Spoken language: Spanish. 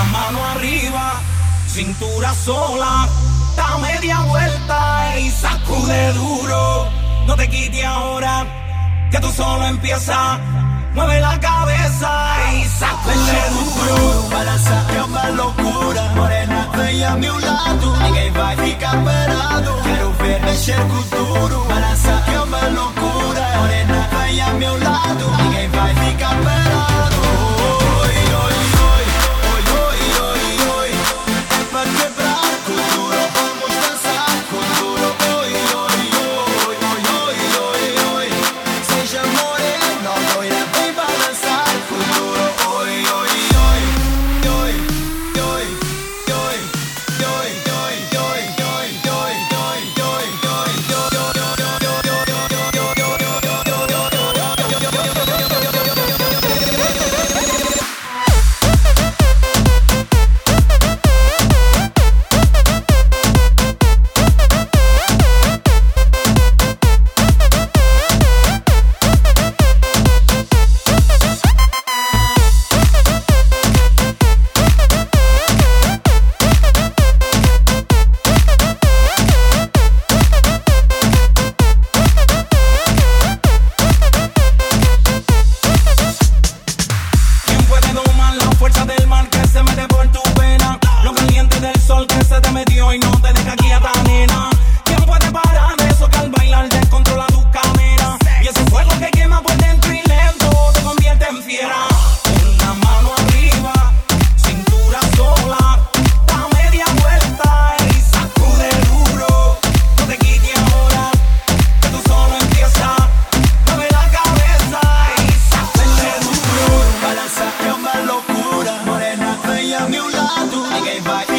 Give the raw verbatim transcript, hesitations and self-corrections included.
mano arriba, cintura sola, da media vuelta y sacude duro. No te quites ahora, que tú solo empiezas. Mueve la cabeza y sacude duro. Balança é uma loucura. Morena, vem a meu lado. Ninguém vai ficar parado. Quero ver mexer com duro. Balança é uma loucura. Morena, vem a meu lado. Ninguém vai ficar parado. Oi, oi, oi, oi, oi, oi, oi. É pra quebrar com duro. Vamos dançar com duro. Oi, oi, oi, oi, oi, oi, oi. Seja morena, loira, vem balançar com duro. Oi, oi, oi, oi, oi, oi, oi, oi, oi, oi, oi, ¿Quién puede domar la fuerza del mar que se mete por tu vena? Lo caliente del sol que se te metió y no te deja quieta, nena. ¿Quién puede parar eso que al bailar descontrola tu cadera? Y ese fuego que quema por dentro y lento te convierte en fiera. Una mano arriba, cintura sola, da media vuelta y sacude duro. No te quites ahora, que tú solo empiezas. Mueve la cabeza y sacude duro. Balança é uma loucura. Morena, vem a meu lado. Ninguém vai